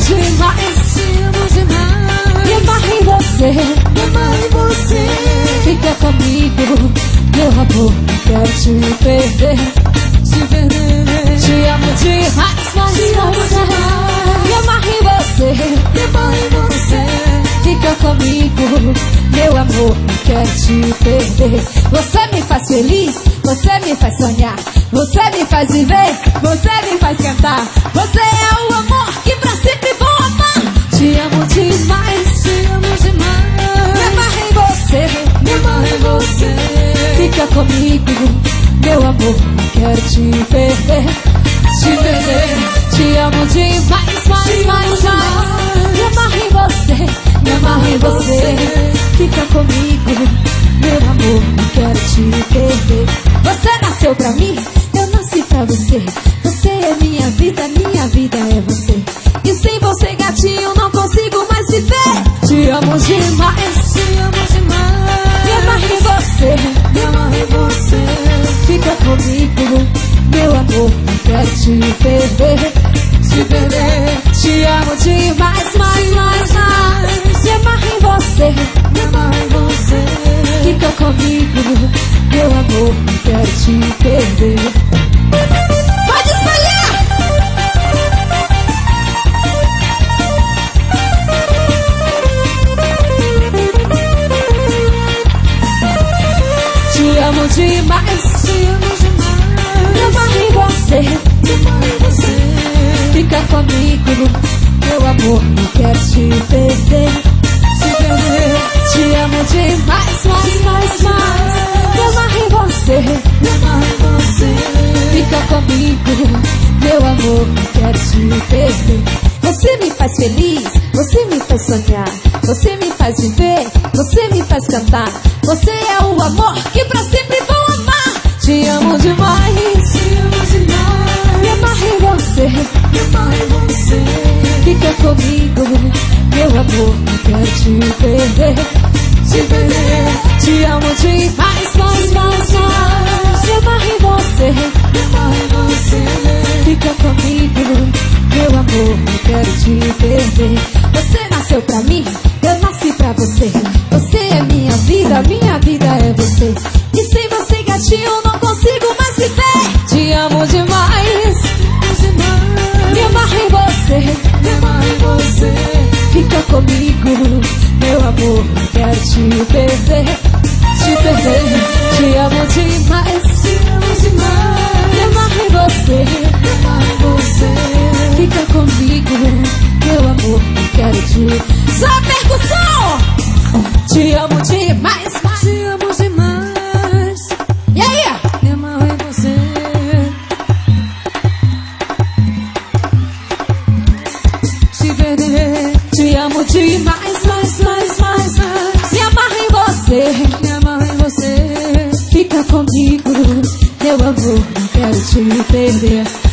demais, te amo demais. me amarro em você, Me amarro em você. fica comigo, meu amor, não quero te perder. Te perder. Te amo demais, mas Te amo demais. me amarro em você, Me amarro em você. fica comigo, meu amor, não quero te perder. Você me faz feliz, você me faz sonhar, você me faz viver, você me faz cantar. Você é o amor que pra sempre vou amar. Te amo demais, Te amo demais. me amarro em você, Me amarro em você. fica comigo, meu amor, não quero te perder. Te perder, te amo demais, mais. Me amarro em você, me amarro em você, fica comigo, meu amor, não quero te perder. Você nasceu pra mim, eu nasci pra você. Você é minha vida é você. E sem você, gatinho, não consigo mais viver. Te amo demais, Te amo demais. me amarro em você, Me amarro em você. fica comigo, meu amor, não quero te perder. Te perder. Te amo demais, mais. Me amarro em você, Me amarro em você. fica comigo, meu amor, não quero te perder. Pode espalhar! Te amo demais, Te amo demais. me amarro em você, Me amarro em você. fica comigo, meu amor, não quero te perder. Te perder. Te amo demais, mais. Me amarro em você, Me amarro em você. fica comigo, meu amor, não quero te perder. Você me faz feliz, você me faz sonhar, você me faz viver, você me faz cantar. Você é o amor que pra sempre vou amar. Te amo demais, Te amo demais. me amarro em você, Me amarro em você. fica comigo, meu amor, não quero te perder. Te perder. Te amo demais, mais. Me amarro em você, Me amarro em você. fica comigo, meu amor, não quero te perder. Você nasceu pra mim, eu nasci pra você. Você é minha vida é você. E sem você, gatinho, não consigo mais viver. Te amo demais, me amarro em você, Me amarro em você. fica comigo, meu amor, não quero te perder. Te perder, te amo demais, Te amo demais. me amarro em você, Me amarro em você. fica comigo, meu amor, não quero te... Só percussão! Te amo demais, Te amo demais. e aí? Me amarro em você. Te perder. Te amo demais, mais. Me amarro em você, Me amarro em você. fica comigo, meu amor, não quero te perder.